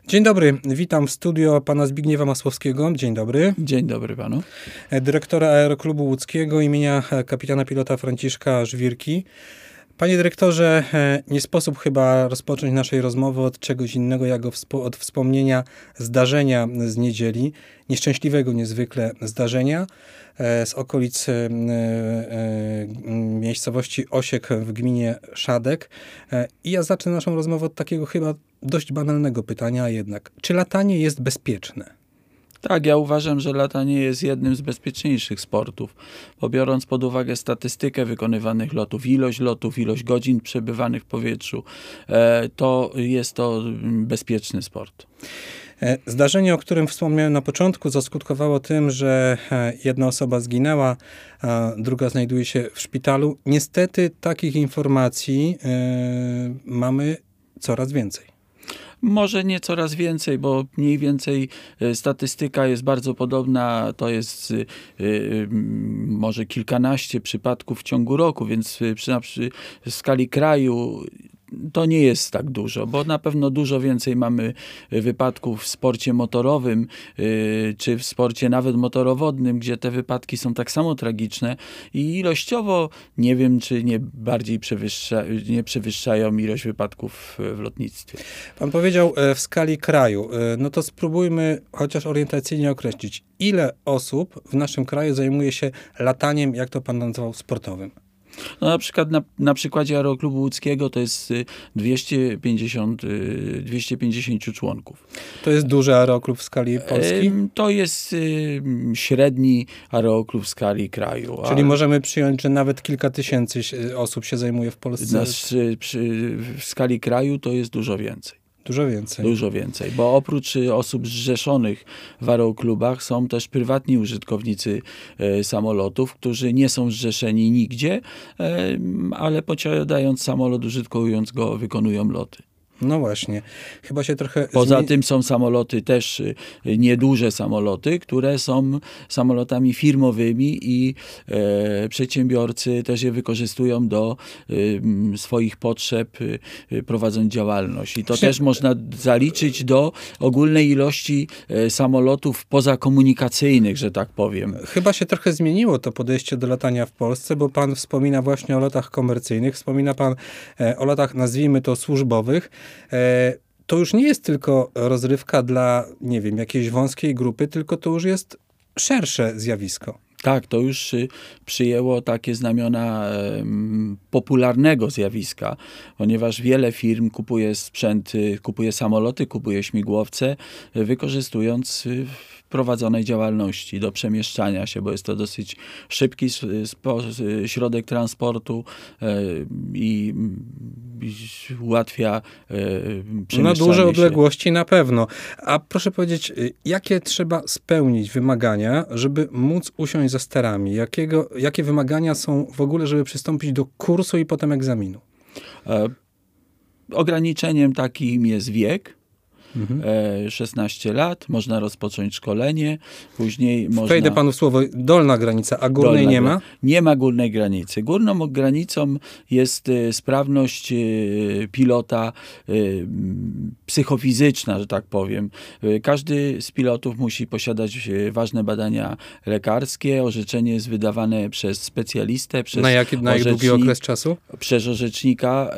Dzień dobry, witam w studio pana Zbigniewa Masłowskiego. Dzień dobry. Dzień dobry panu. Dyrektora Aeroklubu Łódzkiego imienia kapitana pilota Franciszka Żwirki. Panie dyrektorze, nie sposób chyba rozpocząć naszej rozmowy od czegoś innego, jak od wspomnienia zdarzenia z niedzieli, nieszczęśliwego niezwykle zdarzenia z okolic miejscowości Osiek w gminie Szadek. I ja zacznę naszą rozmowę od takiego chyba dość banalnego pytania jednak. Czy latanie jest bezpieczne? Tak, ja uważam, że latanie jest jednym z bezpieczniejszych sportów, bo biorąc pod uwagę statystykę wykonywanych lotów, ilość godzin przebywanych w powietrzu, to jest to bezpieczny sport. Zdarzenie, o którym wspomniałem na początku, zaskutkowało tym, że jedna osoba zginęła, a druga znajduje się w szpitalu. Niestety takich informacji mamy coraz więcej. Może nie coraz więcej, bo mniej więcej statystyka jest bardzo podobna. To jest może kilkanaście przypadków w ciągu roku, więc przy skali kraju to nie jest tak dużo, bo na pewno dużo więcej mamy wypadków w sporcie motorowym, czy w sporcie nawet motorowodnym, gdzie te wypadki są tak samo tragiczne i ilościowo nie wiem, czy nie bardziej nie przewyższają ilość wypadków w lotnictwie. Pan powiedział w skali kraju. No to spróbujmy chociaż orientacyjnie określić, ile osób w naszym kraju zajmuje się lataniem, jak to pan nazwał, sportowym? No na przykład na przykładzie Aeroklubu Łódzkiego to jest 250 członków. To jest duży aeroklub w skali Polski? To jest średni aeroklub w skali kraju. Czyli możemy przyjąć, że nawet kilka tysięcy osób się zajmuje w Polsce? W skali kraju to jest dużo więcej. Dużo więcej, bo oprócz osób zrzeszonych w aeroklubach są też prywatni użytkownicy samolotów, którzy nie są zrzeszeni nigdzie, ale posiadając samolot, użytkując go, wykonują loty. No właśnie. Chyba się trochę... Poza tym są samoloty też nieduże samoloty, które są samolotami firmowymi i przedsiębiorcy też je wykorzystują do swoich potrzeb, prowadząc działalność. I to też można zaliczyć do ogólnej ilości samolotów pozakomunikacyjnych, że tak powiem. Chyba się trochę zmieniło to podejście do latania w Polsce, bo pan wspomina właśnie o lotach komercyjnych, wspomina pan o lotach, nazwijmy to, służbowych. To już nie jest tylko rozrywka dla, nie wiem, jakiejś wąskiej grupy, tylko to już jest szersze zjawisko. Tak, to już przyjęło takie znamiona popularnego zjawiska, ponieważ wiele firm kupuje sprzęt, kupuje samoloty, kupuje śmigłowce, wykorzystując w prowadzonej działalności do przemieszczania się, bo jest to dosyć szybki środek transportu i ułatwia przemieszczanie na duże się. odległości na pewno. A proszę powiedzieć, jakie trzeba spełnić wymagania, żeby móc usiąść za sterami? Jakie wymagania są w ogóle, żeby przystąpić do kursu i potem egzaminu? Ograniczeniem takim jest wiek. 16 lat, można rozpocząć szkolenie, później można... Wejdę panu w słowo, dolna granica, a górnej nie ma? Nie ma górnej granicy. Górną granicą jest sprawność pilota psychofizyczna, że tak powiem. Każdy z pilotów musi posiadać ważne badania lekarskie, orzeczenie jest wydawane przez specjalistę. Na jak długi okres czasu? Przez orzecznika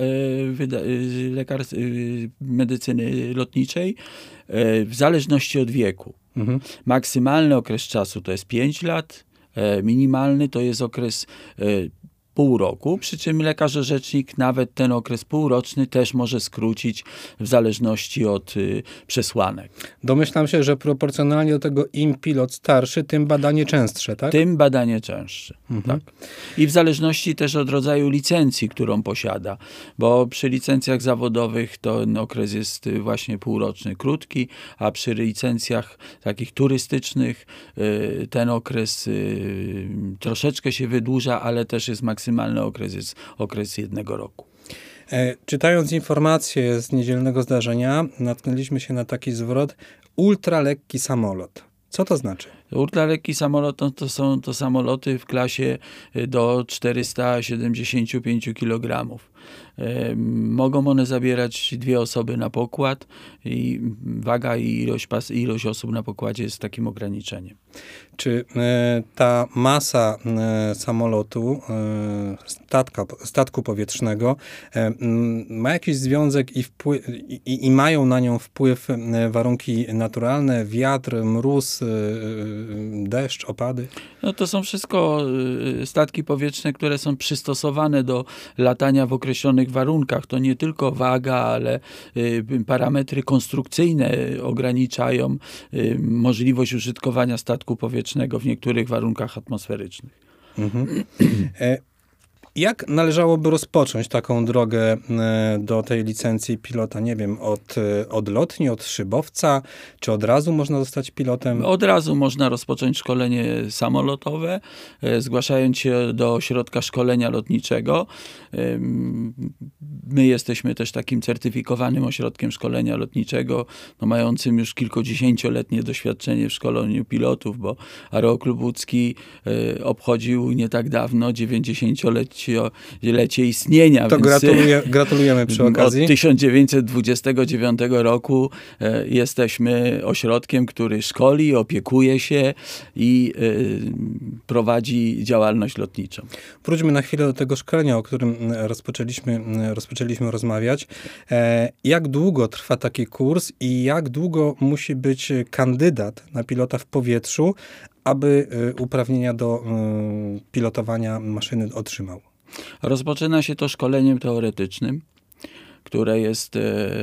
medycyny lotniczej. W zależności od wieku. Maksymalny okres czasu to jest 5 lat, minimalny to jest okres pół roku, przy czym lekarz orzecznik nawet ten okres półroczny też może skrócić w zależności od przesłanek. Domyślam się, że proporcjonalnie do tego im pilot starszy, tym badanie częstsze, tak? Tym badanie częstsze, tak. I w zależności też od rodzaju licencji, którą posiada, bo przy licencjach zawodowych ten okres jest właśnie półroczny, krótki, a przy licencjach takich turystycznych ten okres troszeczkę się wydłuża, ale też jest maksymalny okres, jest okres 1 roku. Czytając informacje z niedzielnego zdarzenia, natknęliśmy się na taki zwrot: ultralekki samolot. Co to znaczy? Ultralekki samolot są to samoloty w klasie do 475 kg. Mogą one zabierać 2 osoby na pokład i waga i ilość osób na pokładzie jest takim ograniczeniem. Czy ta masa samolotu, statku powietrznego ma jakiś związek i mają na nią wpływ warunki naturalne, wiatr, mróz, deszcz, opady? No to są wszystko statki powietrzne, które są przystosowane do latania w określonych warunkach. To nie tylko waga, ale parametry konstrukcyjne ograniczają możliwość użytkowania statku powietrznego w niektórych warunkach atmosferycznych. Mhm. Jak należałoby rozpocząć taką drogę do tej licencji pilota? Nie wiem, od lotni, od szybowca, czy od razu można zostać pilotem? Od razu można rozpocząć szkolenie samolotowe, zgłaszając się do ośrodka szkolenia lotniczego. My jesteśmy też takim certyfikowanym ośrodkiem szkolenia lotniczego, mającym już kilkudziesięcioletnie doświadczenie w szkoleniu pilotów, bo Aeroklub Łódzki obchodził nie tak dawno 90-lecie istnienia. To gratulujemy przy okazji. Od 1929 roku jesteśmy ośrodkiem, który szkoli, opiekuje się i prowadzi działalność lotniczą. Wróćmy na chwilę do tego szkolenia, o którym rozpoczęliśmy rozmawiać. Jak długo trwa taki kurs i jak długo musi być kandydat na pilota w powietrzu, aby uprawnienia do pilotowania maszyny otrzymał? Rozpoczyna się to szkoleniem teoretycznym, które jest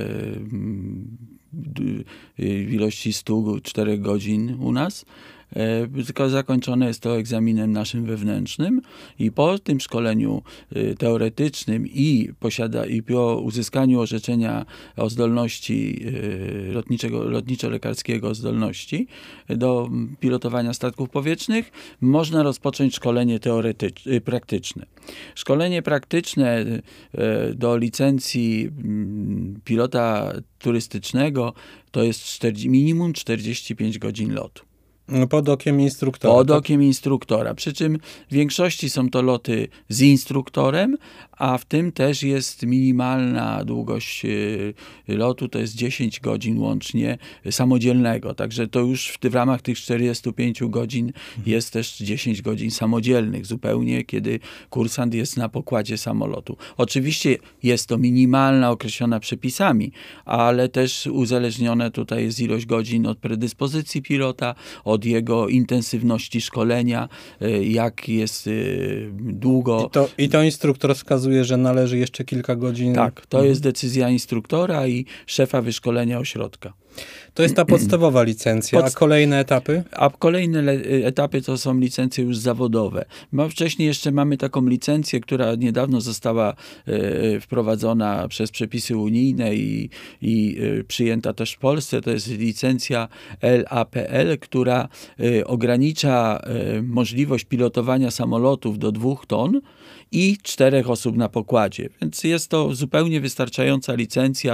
w ilości 104 godzin u nas. Tylko zakończone jest to egzaminem naszym wewnętrznym i po tym szkoleniu teoretycznym i po uzyskaniu orzeczenia o zdolności lotniczo-lekarskiego zdolności do pilotowania statków powietrznych można rozpocząć szkolenie praktyczne. Szkolenie praktyczne do licencji pilota turystycznego to jest minimum 45 godzin lotu. Pod okiem instruktora. Pod okiem instruktora. Przy czym w większości są to loty z instruktorem, a w tym też jest minimalna długość lotu, to jest 10 godzin łącznie samodzielnego. Także to już w ramach tych 45 godzin jest też 10 godzin samodzielnych zupełnie, kiedy kursant jest na pokładzie samolotu. Oczywiście jest to minimalna, określona przepisami, ale też uzależnione tutaj jest ilość godzin od predyspozycji pilota, od jego intensywności szkolenia, jak jest długo. I to instruktor wskazuje, że należy jeszcze kilka godzin. Tak, to jest decyzja instruktora i szefa wyszkolenia ośrodka. To jest ta podstawowa licencja, a kolejne etapy? A kolejne etapy to są licencje już zawodowe. Wcześniej jeszcze mamy taką licencję, która niedawno została wprowadzona przez przepisy unijne i przyjęta też w Polsce. To jest licencja LAPL, która ogranicza możliwość pilotowania samolotów do 2 ton i 4 osób na pokładzie. Więc jest to zupełnie wystarczająca licencja,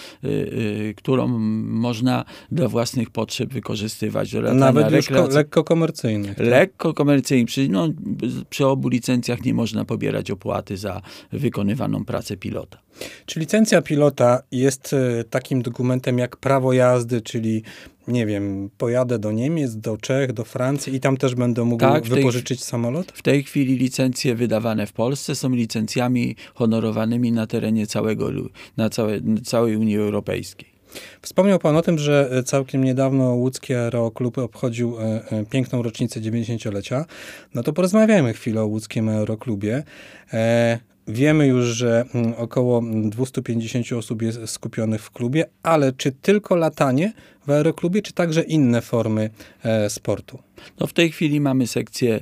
którą można dla własnych potrzeb wykorzystywać. Nawet już lekko komercyjnych. Tak? Lekko komercyjnych. Przy obu licencjach nie można pobierać opłaty za wykonywaną pracę pilota. Czy licencja pilota jest takim dokumentem jak prawo jazdy, czyli nie wiem, pojadę do Niemiec, do Czech, do Francji i tam też będę mógł wypożyczyć samolot? W tej chwili licencje wydawane w Polsce są licencjami honorowanymi na terenie całej Unii Europejskiej. Wspomniał pan o tym, że całkiem niedawno Łódzki Aeroklub obchodził piękną rocznicę 90-lecia. No to porozmawiajmy chwilę o Łódzkim Aeroklubie. Wiemy już, że około 250 osób jest skupionych w klubie, ale czy tylko latanie w aeroklubie, czy także inne formy sportu? No w tej chwili mamy sekcję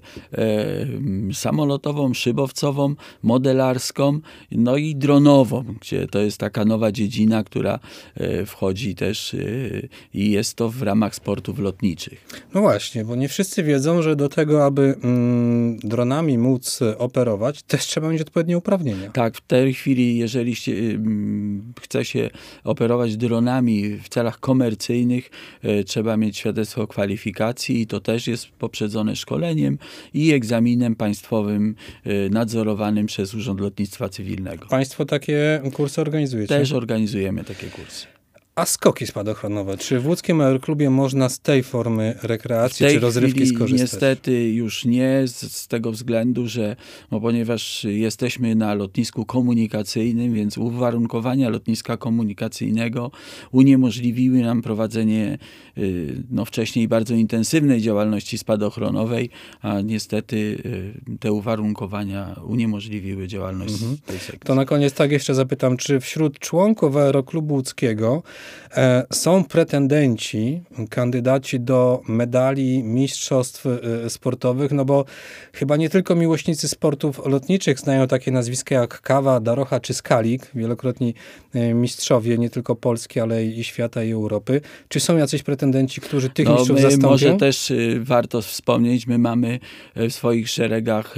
samolotową, szybowcową, modelarską, no i dronową, gdzie to jest taka nowa dziedzina, która wchodzi też i jest to w ramach sportów lotniczych. No właśnie, bo nie wszyscy wiedzą, że do tego, aby dronami móc operować, też trzeba mieć odpowiednie uprawnienia. Tak, w tej chwili, jeżeli chce się operować dronami w celach komercyjnych, komunikacyjnych trzeba mieć świadectwo kwalifikacji i to też jest poprzedzone szkoleniem i egzaminem państwowym nadzorowanym przez Urząd Lotnictwa Cywilnego. Państwo takie kursy organizujecie? Też organizujemy takie kursy. A skoki spadochronowe? Czy w Łódzkim Aeroklubie można z tej formy rekreacji czy rozrywki skorzystać? Niestety już nie, z tego względu, że ponieważ jesteśmy na lotnisku komunikacyjnym, więc uwarunkowania lotniska komunikacyjnego uniemożliwiły nam prowadzenie wcześniej bardzo intensywnej działalności spadochronowej, a niestety te uwarunkowania uniemożliwiły działalność tej sekcji. To na koniec tak jeszcze zapytam, czy wśród członków Aeroklubu Łódzkiego są pretendenci, kandydaci do medali mistrzostw sportowych, no bo chyba nie tylko miłośnicy sportów lotniczych znają takie nazwiska jak Kawa, Darocha czy Skalik, wielokrotni mistrzowie, nie tylko Polski, ale i świata i Europy. Czy są jacyś pretendenci, którzy tych mistrzów zastąpią? Może też warto wspomnieć, my mamy w swoich szeregach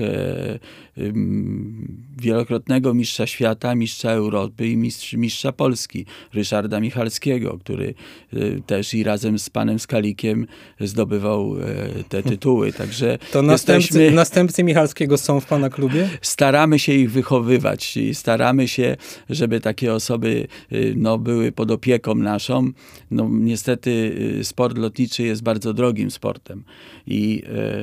wielokrotnego mistrza świata, mistrza Europy i mistrza Polski, Ryszarda Michalskiego, który też i razem z panem Skalikiem zdobywał te tytuły. Także to następcy Michalskiego są w pana klubie? Staramy się ich wychowywać i staramy się, żeby takie osoby były pod opieką naszą. Niestety sport lotniczy jest bardzo drogim sportem i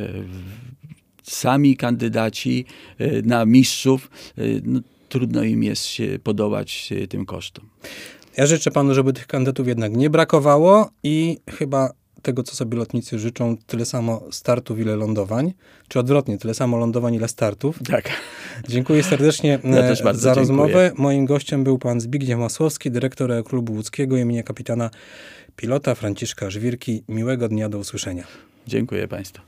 sami kandydaci na mistrzów, trudno im jest się podołać tym kosztom. Ja życzę panu, żeby tych kandydatów jednak nie brakowało i chyba tego, co sobie lotnicy życzą, tyle samo startów, ile lądowań, czy odwrotnie, tyle samo lądowań, ile startów. Tak. Dziękuję serdecznie za rozmowę. Moim gościem był pan Zbigniew Masłowski, dyrektor Aeroklubu Łódzkiego imienia kapitana pilota Franciszka Żwirki. Miłego dnia, do usłyszenia. Dziękuję państwu.